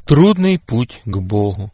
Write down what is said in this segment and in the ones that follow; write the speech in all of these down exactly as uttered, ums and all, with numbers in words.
Трудный путь к Богу.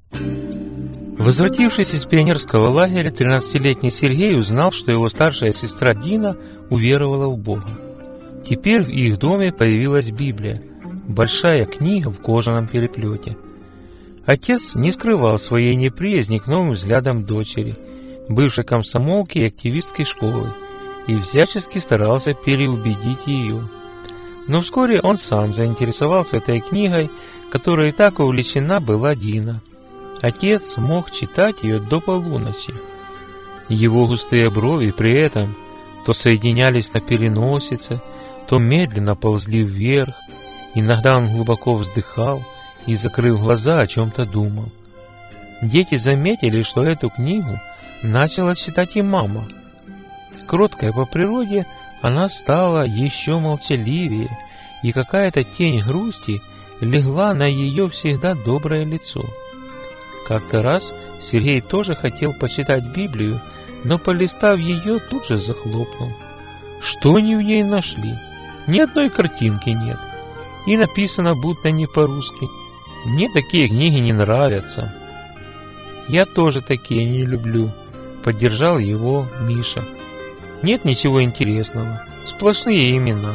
Возвратившись из пионерского лагеря, тринадцатилетний Сергей узнал, что его старшая сестра Дина уверовала в Бога. Теперь в их доме появилась Библия, большая книга в кожаном переплете. Отец не скрывал своей неприязни к новым взглядам дочери, бывшей комсомолки и активистки школы, и всячески старался переубедить ее. Но вскоре он сам заинтересовался этой книгой, которой так увлечена была Дина. Отец мог читать ее до полуночи. Его густые брови при этом то соединялись на переносице, то медленно ползли вверх. Иногда он глубоко вздыхал и, закрыв глаза, о чем-то думал. Дети заметили, что эту книгу начала читать и мама. Кроткая по природе, она стала еще молчаливее, и какая-то тень грусти легла на ее всегда доброе лицо. Как-то раз Сергей тоже хотел почитать Библию, но, полистав ее, тут же захлопнул. Что они в ней нашли? Ни одной картинки нет. И написано будто не по-русски. Мне такие книги не нравятся. Я тоже такие не люблю, поддержал его Миша. Нет ничего интересного, сплошные имена.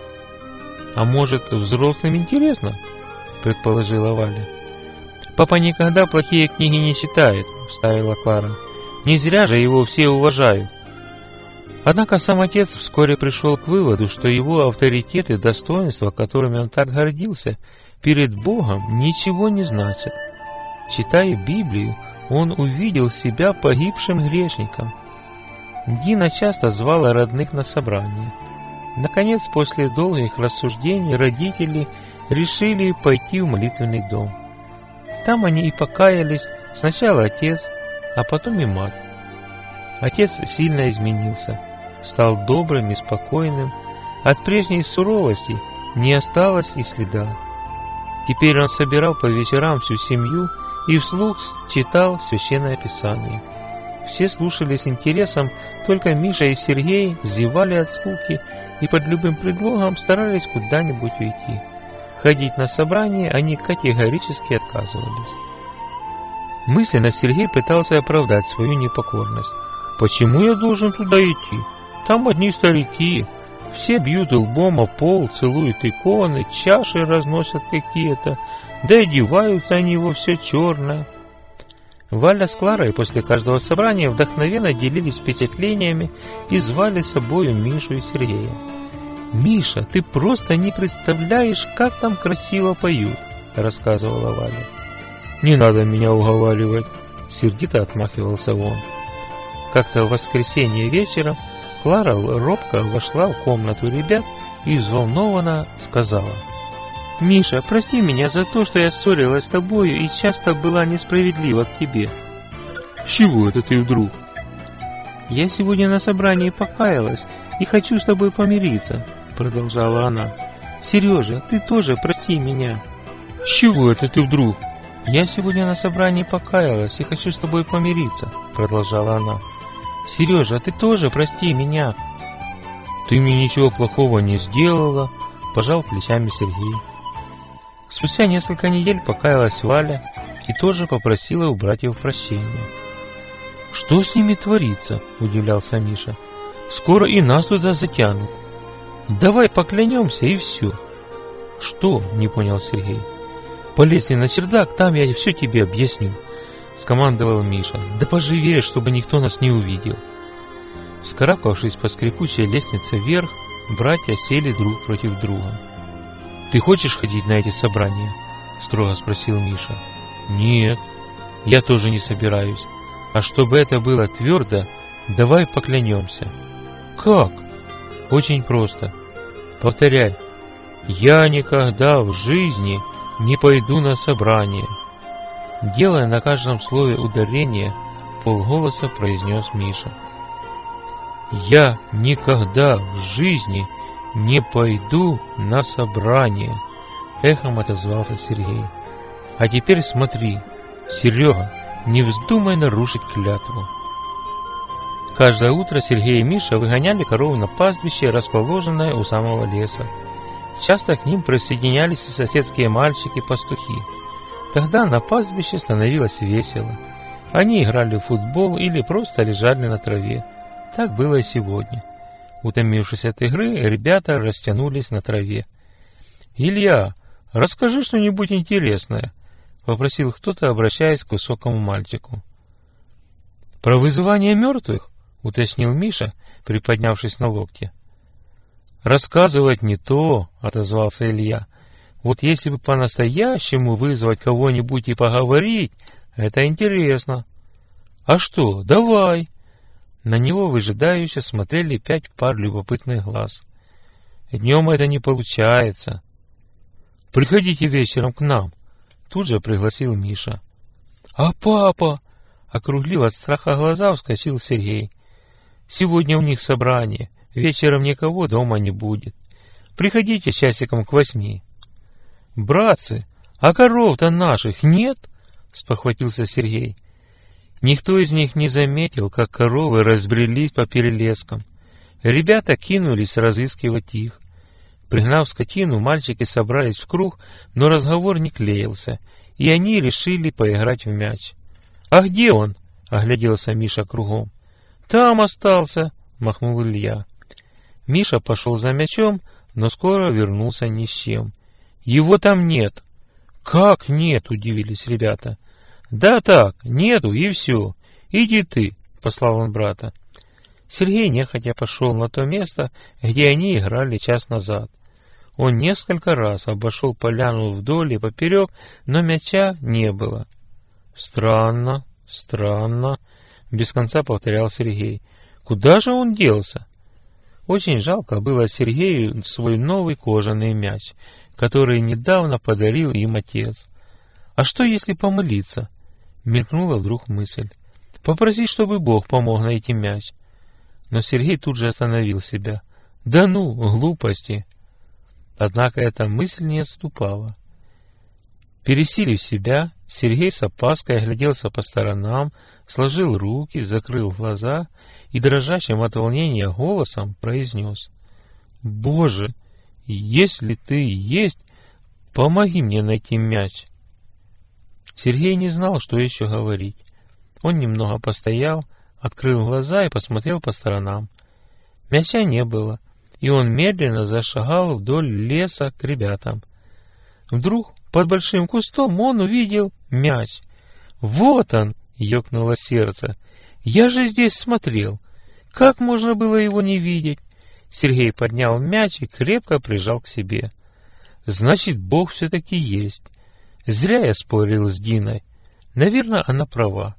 А может, взрослым интересно? Предположила Валя. Папа никогда плохие книги не читает, вставила Клара. Не зря же его все уважают. Однако сам отец вскоре пришел к выводу, что его авторитет и достоинства, которыми он так гордился, перед Богом ничего не значат. Читая Библию, он увидел себя погибшим грешником. Дина часто звала родных на собрание. Наконец, после долгих рассуждений, родители решили пойти в молитвенный дом. Там они и покаялись, сначала отец, а потом и мать. Отец сильно изменился, стал добрым и спокойным, от прежней суровости не осталось и следа. Теперь он собирал по вечерам всю семью и вслух читал Священное Писание. Все слушали с интересом, только Миша и Сергей зевали от скуки и под любым предлогом старались куда-нибудь уйти. Ходить на собрание они категорически отказывались. Мысленно Сергей пытался оправдать свою непокорность. «Почему я должен туда идти? Там одни старики, все бьют лбом о пол, целуют иконы, чаши разносят какие-то, да и одеваются они во все черное». Валя с Кларой после каждого собрания вдохновенно делились впечатлениями и звали с собой Мишу и Сергея. «Миша, ты просто не представляешь, как там красиво поют», — рассказывала Валя. «Не надо меня уговаривать», — сердито отмахивался он. Как-то в воскресенье вечером Клара робко вошла в комнату ребят и взволнованно сказала: «Миша, прости меня за то, что я ссорилась с тобою и часто была несправедлива к тебе». «С чего это ты вдруг?» «Я сегодня на собрании покаялась и хочу с тобой помириться», — продолжала она. «Сережа, ты тоже прости меня». «С чего это ты вдруг?» «Я сегодня на собрании покаялась и хочу с тобой помириться», — продолжала она. «Сережа, ты тоже прости меня». «Ты мне ничего плохого не сделала», — пожал плечами Сергей. Спустя несколько недель покаялась Валя и тоже попросила у братьев прощения. «Что с ними творится?» — удивлялся Миша. «Скоро и нас туда затянут. Давай поклянемся и все». «Что?» — не понял Сергей. «Полезли на чердак, там я все тебе объясню», — скомандовал Миша. «Да поживее, чтобы никто нас не увидел». Вскарабкавшись по скрипучей лестнице вверх, братья сели друг против друга. «Ты хочешь ходить на эти собрания?» — строго спросил Миша. «Нет, я тоже не собираюсь. А чтобы это было твердо, давай поклянемся». «Как?» «Очень просто. Повторяй. Я никогда в жизни не пойду на собрание». Делая на каждом слове ударение, полголоса произнес Миша. «Я никогда в жизни не пойду на собрание», — эхом отозвался Сергей. «А теперь смотри, Серега, не вздумай нарушить клятву». Каждое утро Сергей и Миша выгоняли корову на пастбище, расположенное у самого леса. Часто к ним присоединялись и соседские мальчики-пастухи. Тогда на пастбище становилось весело. Они играли в футбол или просто лежали на траве. Так было и сегодня. Утомившись от игры, ребята растянулись на траве. «Илья, расскажи что-нибудь интересное», — попросил кто-то, обращаясь к высокому мальчику. «Про вызывание мертвых?» — уточнил Миша, приподнявшись на локте. «Рассказывать не то», — отозвался Илья. «Вот если бы по-настоящему вызвать кого-нибудь и поговорить, это интересно». «А что, давай». На него выжидающе смотрели пять пар любопытных глаз. «Днем это не получается». «Приходите вечером к нам», — тут же пригласил Миша. «А папа?» — округлив от страха глаза, вскочил Сергей. «Сегодня у них собрание, вечером никого дома не будет. Приходите часиком к восьми». «Братцы, а коров-то наших нет?» — спохватился Сергей. Никто из них не заметил, как коровы разбрелись по перелескам. Ребята кинулись разыскивать их. Пригнав скотину, мальчики собрались в круг, но разговор не клеился, и они решили поиграть в мяч. «А где он?» — огляделся Миша кругом. «Там остался», — махнул Илья. Миша пошел за мячом, но скоро вернулся ни с чем. «Его там нет». «Как нет?» — удивились ребята. «Да так, нету и все. Иди ты», — послал он брата. Сергей нехотя пошел на то место, где они играли час назад. Он несколько раз обошел поляну вдоль и поперек, но мяча не было. «Странно, странно», — без конца повторял Сергей. «Куда же он делся?» Очень жалко было Сергею свой новый кожаный мяч, который недавно подарил им отец. «А что, если помолиться?» — мелькнула вдруг мысль. «Попроси, чтобы Бог помог найти мяч». Но Сергей тут же остановил себя. «Да ну, глупости!» Однако эта мысль не отступала. Пересилив себя, Сергей с опаской огляделся по сторонам, сложил руки, закрыл глаза и дрожащим от волнения голосом произнес: «Боже, если ты есть, помоги мне найти мяч». Сергей не знал, что еще говорить. Он немного постоял, открыл глаза и посмотрел по сторонам. Мяча не было, и он медленно зашагал вдоль леса к ребятам. Вдруг под большим кустом он увидел мяч. «Вот он!» — ёкнуло сердце. «Я же здесь смотрел. Как можно было его не видеть?» Сергей поднял мяч и крепко прижал к себе. «Значит, Бог все-таки есть. Зря я спорил с Диной. Наверное, она права».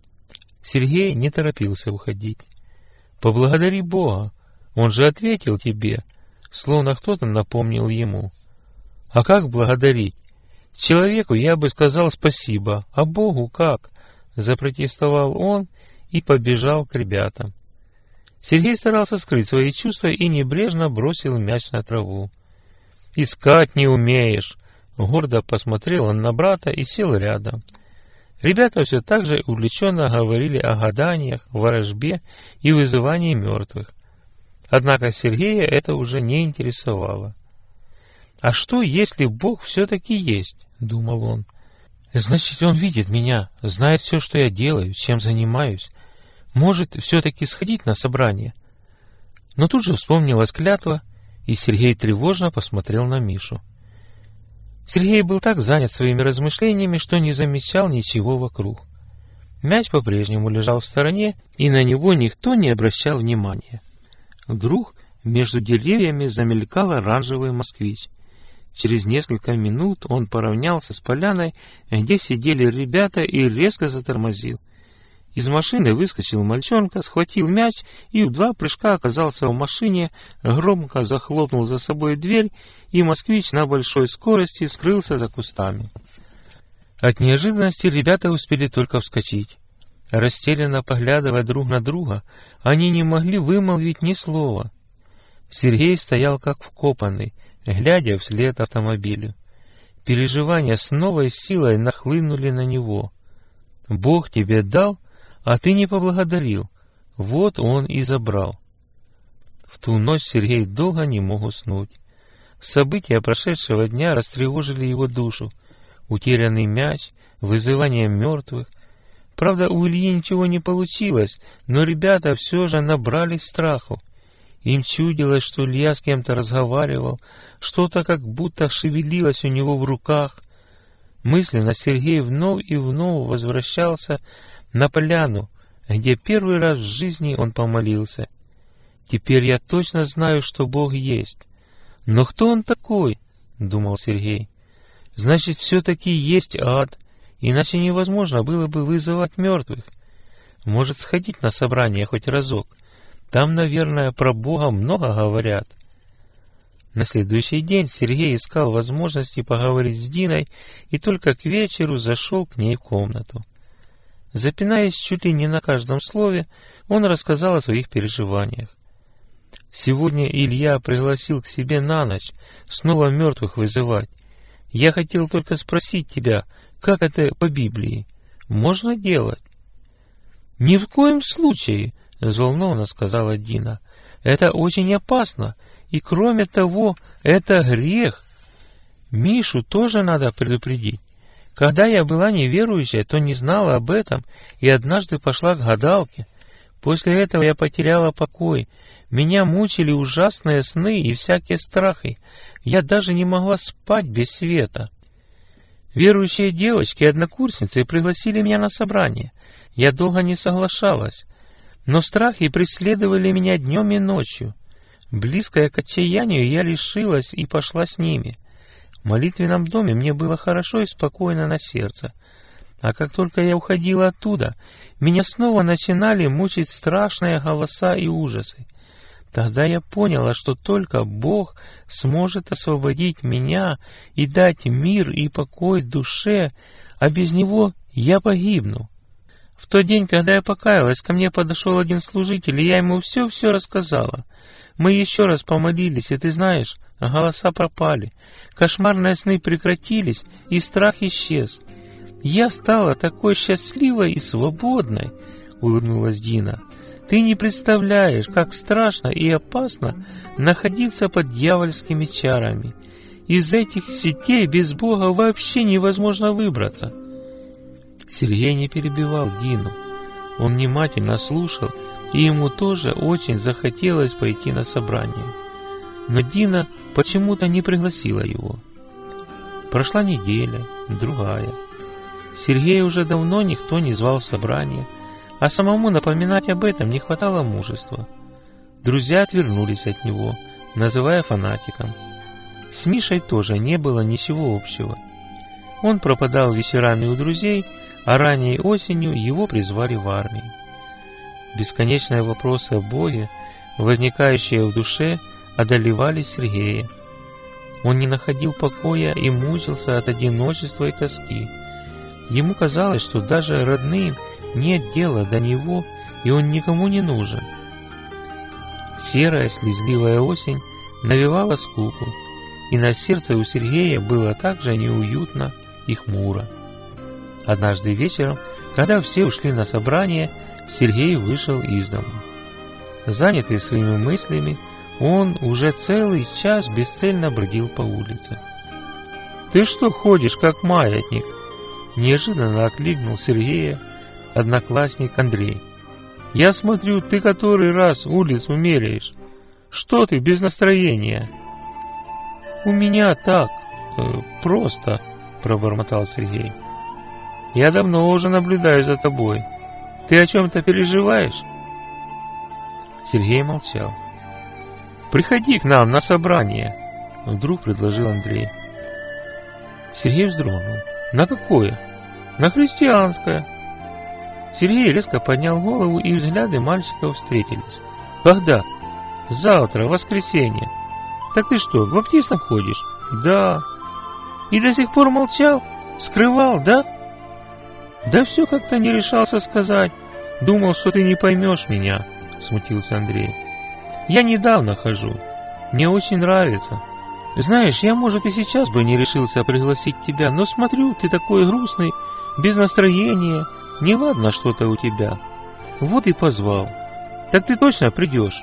Сергей не торопился уходить. «Поблагодари Бога. Он же ответил тебе», словно кто-то напомнил ему. «А как благодарить? Человеку я бы сказал спасибо, а Богу как?» Запротестовал он и побежал к ребятам. Сергей старался скрыть свои чувства и небрежно бросил мяч на траву. «Искать не умеешь!» Гордо посмотрел он на брата и сел рядом. Ребята все так же увлеченно говорили о гаданиях, ворожбе и вызывании мертвых. Однако Сергея это уже не интересовало. «А что, если Бог все-таки есть?» — думал он. «Значит, Он видит меня, знает все, что я делаю, чем занимаюсь. Может, все-таки сходить на собрание?» Но тут же вспомнилась клятва, и Сергей тревожно посмотрел на Мишу. Сергей был так занят своими размышлениями, что не замечал ничего вокруг. Мяч по-прежнему лежал в стороне, и на него никто не обращал внимания. Вдруг между деревьями замелькал оранжевый москвич. Через несколько минут он поравнялся с поляной, где сидели ребята, и резко затормозил. Из машины выскочил мальчонка, схватил мяч и в два прыжка оказался в машине, громко захлопнул за собой дверь, и москвич на большой скорости скрылся за кустами. От неожиданности ребята успели только вскочить. Растерянно поглядывая друг на друга, они не могли вымолвить ни слова. Сергей стоял как вкопанный, глядя вслед автомобилю. Переживания с новой силой нахлынули на него. «Бог тебе дал, а ты не поблагодарил. Вот он и забрал». В ту ночь Сергей долго не мог уснуть. События прошедшего дня растревожили его душу. утерянный мяч, вызывание мертвых. Правда, у Ильи ничего не получилось, но ребята все же набрались страху. Им чудилось, что Илья с кем-то разговаривал, что-то как будто шевелилось у него в руках. Мысленно Сергей вновь и вновь возвращался на поляну, где первый раз в жизни он помолился. «Теперь я точно знаю, что Бог есть. Но кто Он такой?» — думал Сергей. «Значит, все-таки есть ад, иначе невозможно было бы вызывать мертвых. Может, сходить на собрание хоть разок? Там, наверное, про Бога много говорят». На следующий день Сергей искал возможности поговорить с Диной и только к вечеру зашел к ней в комнату. Запинаясь чуть ли не на каждом слове, он рассказал о своих переживаниях. «Сегодня Илья пригласил к себе на ночь снова мертвых вызывать. Я хотел только спросить тебя, как это по Библии? Можно делать?» «Ни в коем случае», — взволнованно сказала Дина. «Это очень опасно, и кроме того, это грех. Мишу тоже надо предупредить. Когда я была неверующая, то не знала об этом и однажды пошла к гадалке. После этого я потеряла покой. Меня мучили ужасные сны и всякие страхи. Я даже не могла спать без света. Верующие девочки и однокурсницы пригласили меня на собрание. Я долго не соглашалась, но страхи преследовали меня днем и ночью. Близкая к отчаянию, я решилась и пошла с ними. В молитвенном доме мне было хорошо и спокойно на сердце. А как только я уходила оттуда, меня снова начинали мучить страшные голоса и ужасы. Тогда я поняла, что только Бог сможет освободить меня и дать мир и покой душе, а без Него я погибну. В тот день, когда я покаялась, ко мне подошел один служитель, и я ему все-все рассказала. Мы еще раз помолились, и ты знаешь, голоса пропали, кошмарные сны прекратились, и страх исчез. Я стала такой счастливой и свободной, — улыбнулась Дина. Ты не представляешь, как страшно и опасно находиться под дьявольскими чарами. Из этих сетей без Бога вообще невозможно выбраться. Сергей не перебивал Дину. Он внимательно слушал, и ему тоже очень захотелось пойти на собрание. Но Дина почему-то не пригласила его. Прошла неделя, другая. Сергея уже давно никто не звал в собрание, а самому напоминать об этом не хватало мужества. Друзья отвернулись от него, называя фанатиком. С Мишей тоже не было ничего общего. Он пропадал вечерами у друзей, а ранней осенью его призвали в армию. Бесконечные вопросы о Боге, возникающие в душе, одолевали Сергея. Он не находил покоя и мучился от одиночества и тоски. Ему казалось, что даже родным нет дела до него, и он никому не нужен. Серая слезливая осень навевала скуку, и на сердце у Сергея было так же неуютно и хмуро. Однажды вечером, когда все ушли на собрание, Сергей вышел из дома. Занятый своими мыслями, он уже целый час бесцельно бродил по улице. «Ты что ходишь, как маятник?» Неожиданно окликнул Сергея одноклассник Андрей. «Я смотрю, ты который раз улицу меряешь. Что ты без настроения?» «У меня так, э, просто», — пробормотал Сергей. «Я давно уже наблюдаю за тобой. Ты о чем-то переживаешь?» Сергей молчал. «Приходи к нам на собрание», — вдруг предложил Андрей. Сергей вздрогнул. «На какое?» «На христианское». Сергей резко поднял голову, и взгляды мальчиков встретились. «Когда?» «Завтра, воскресенье». «Так ты что, к баптистам ходишь?» «Да». «И до сих пор молчал? Скрывал, да?» «Да все как-то не решался сказать. Думал, что ты не поймешь меня», — смутился Андрей. «Я недавно хожу. Мне очень нравится. Знаешь, я, может, и сейчас бы не решился пригласить тебя, но смотрю, ты такой грустный, без настроения, неладно что-то у тебя. Вот и позвал. Так ты точно придешь?»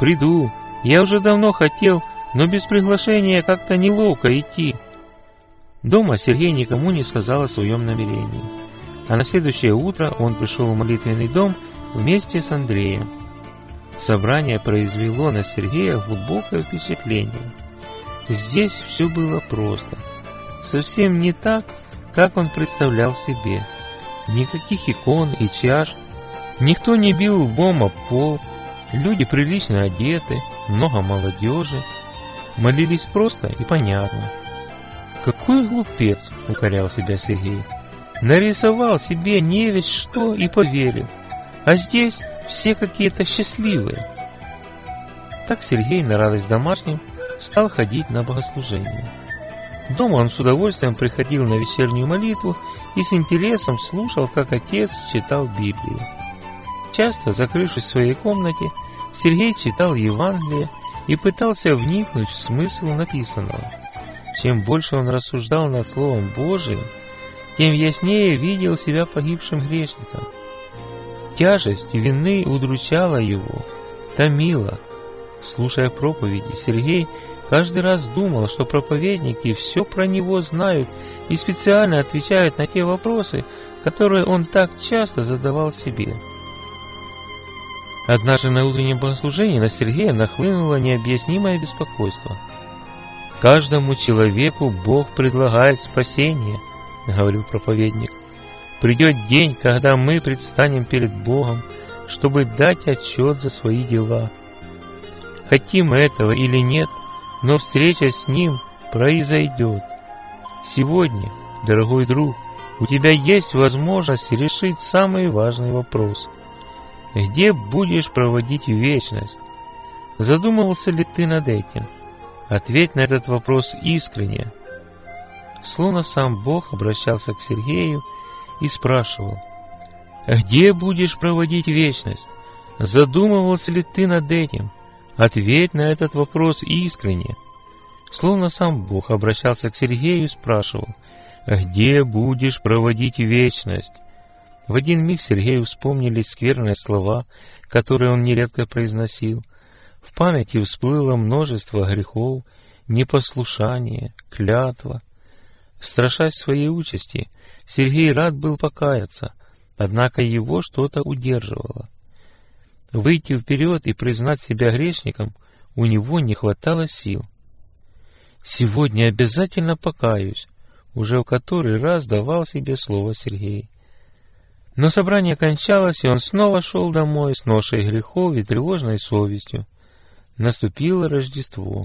«Приду. Я уже давно хотел, но без приглашения как-то неловко идти». Дома Сергей никому не сказал о своем намерении, а на следующее утро он пришел в молитвенный дом вместе с Андреем. Собрание произвело на Сергея глубокое впечатление. Здесь все было просто, совсем не так, как он представлял себе. Никаких икон и чаш, никто не бил лбом об пол, люди прилично одеты, много молодежи, молились просто и понятно. «Какой глупец!» — укорял себя Сергей. «Нарисовал себе не весть что и поверил, а здесь все какие-то счастливые». Так Сергей на радость домашним стал ходить на богослужение. Дома он с удовольствием приходил на вечернюю молитву и с интересом слушал, как отец читал Библию. Часто, закрывшись в своей комнате, Сергей читал Евангелие и пытался вникнуть в смысл написанного. Чем больше он рассуждал над Словом Божиим, тем яснее видел себя погибшим грешником. Тяжесть вины удручала его, томила. Слушая проповеди, Сергей каждый раз думал, что проповедники все про него знают и специально отвечают на те вопросы, которые он так часто задавал себе. Однажды на утреннем богослужении на Сергея нахлынуло необъяснимое беспокойство. «Каждому человеку Бог предлагает спасение», — говорил проповедник. «Придет день, когда мы предстанем перед Богом, чтобы дать отчет за свои дела. Хотим мы этого или нет, но встреча с Ним произойдет. Сегодня, дорогой друг, у тебя есть возможность решить самый важный вопрос. Где будешь проводить вечность? Задумывался ли ты над этим? Ответь на этот вопрос искренне». Словно сам Бог обращался к Сергею и спрашивал: «Где будешь проводить вечность? Задумывался ли ты над этим? Ответь на этот вопрос искренне». Словно сам Бог обращался к Сергею и спрашивал: «Где будешь проводить вечность?» В один миг Сергею вспомнились скверные слова, которые он нередко произносил. В памяти всплыло множество грехов, непослушание, клятва. Страшась своей участи, Сергей рад был покаяться, однако его что-то удерживало. Выйти вперед и признать себя грешником у него не хватало сил. «Сегодня обязательно покаюсь», уже в который раз давал себе слово Сергей. Но собрание кончалось, и он снова шел домой с ношей грехов и тревожной совестью. Наступило Рождество.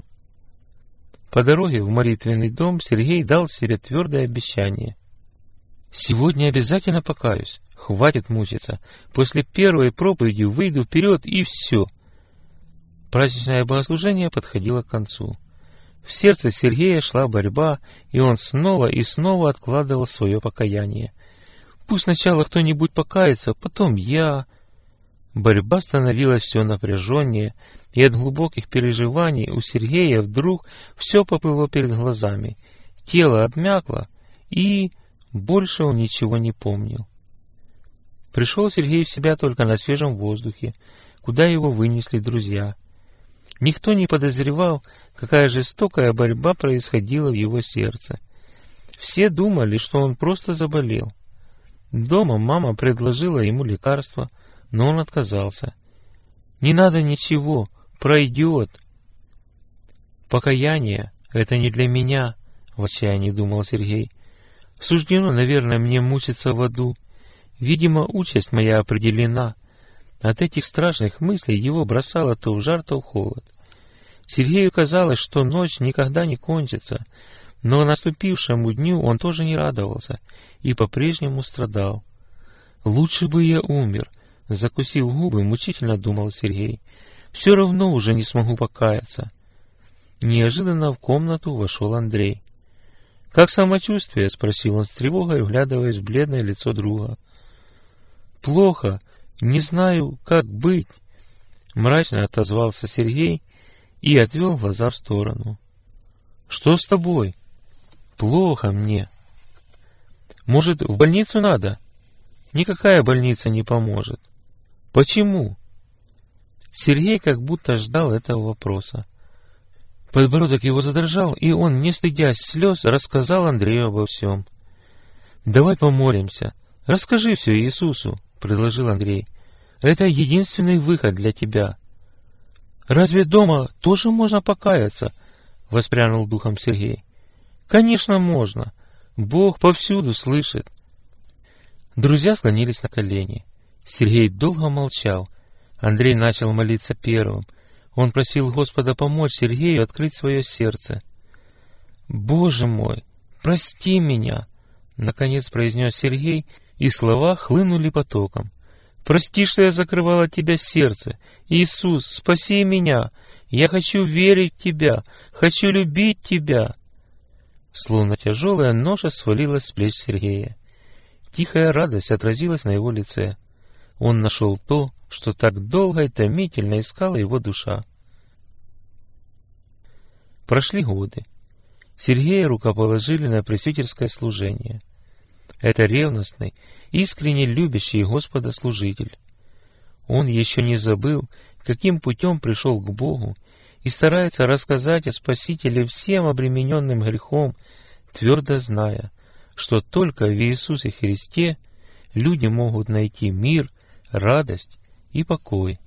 По дороге в молитвенный дом Сергей дал себе твердое обещание: «Сегодня обязательно покаюсь, хватит мучиться, после первой проповеди выйду вперед и все». Праздничное богослужение подходило к концу. В сердце Сергея шла борьба, и он снова и снова откладывал свое покаяние. «Пусть сначала кто-нибудь покается, потом я...» Борьба становилась все напряженнее, и от глубоких переживаний у Сергея вдруг все поплыло перед глазами, тело обмякло, и больше он ничего не помнил. Пришел Сергей в себя только на свежем воздухе, куда его вынесли друзья. Никто не подозревал, какая жестокая борьба происходила в его сердце. Все думали, что он просто заболел. Дома мама предложила ему лекарство, но он отказался. «Не надо ничего, пройдет». «Покаяние — это не для меня», — в отчаянии думал Сергей. «Суждено, наверное, мне мучиться в аду. Видимо, участь моя определена». От этих страшных мыслей его бросало то в жар, то в холод. Сергею казалось, что ночь никогда не кончится, но наступившему дню он тоже не радовался и по-прежнему страдал. «Лучше бы я умер», — закусив губы, мучительно думал Сергей. «Все равно уже не смогу покаяться». Неожиданно в комнату вошел Андрей. «Как самочувствие?» — спросил он с тревогой, вглядываясь в бледное лицо друга. «Плохо, не знаю, как быть», — мрачно отозвался Сергей и отвел глаза в сторону. «Что с тобой?» «Плохо мне». «Может, в больницу надо?» «Никакая больница не поможет». «Почему?» Сергей как будто ждал этого вопроса. Подбородок его задрожал, и он, не стыдясь слез, рассказал Андрею обо всем. «Давай помолимся. Расскажи все Иисусу», — предложил Андрей. «Это единственный выход для тебя». «Разве дома тоже можно покаяться?» — воспрянул духом Сергей. «Конечно, можно. Бог повсюду слышит». Друзья склонились на колени. Сергей долго молчал. Андрей начал молиться первым. Он просил Господа помочь Сергею открыть свое сердце. «Боже мой, прости меня!» — наконец произнес Сергей, и слова хлынули потоком. «Прости, что я закрывал от Тебя сердце. Иисус, спаси меня! Я хочу верить в Тебя, хочу любить Тебя!» Словно тяжелая ноша свалилась с плеч Сергея. Тихая радость отразилась на его лице. Он нашел то, что так долго и томительно искала его душа. Прошли годы. Сергея рукоположили на пресвитерское служение. Это ревностный, искренне любящий Господа служитель. Он еще не забыл, каким путем пришел к Богу, и старается рассказать о Спасителе всем обремененным грехом, твердо зная, что только в Иисусе Христе люди могут найти мир, радость и покой.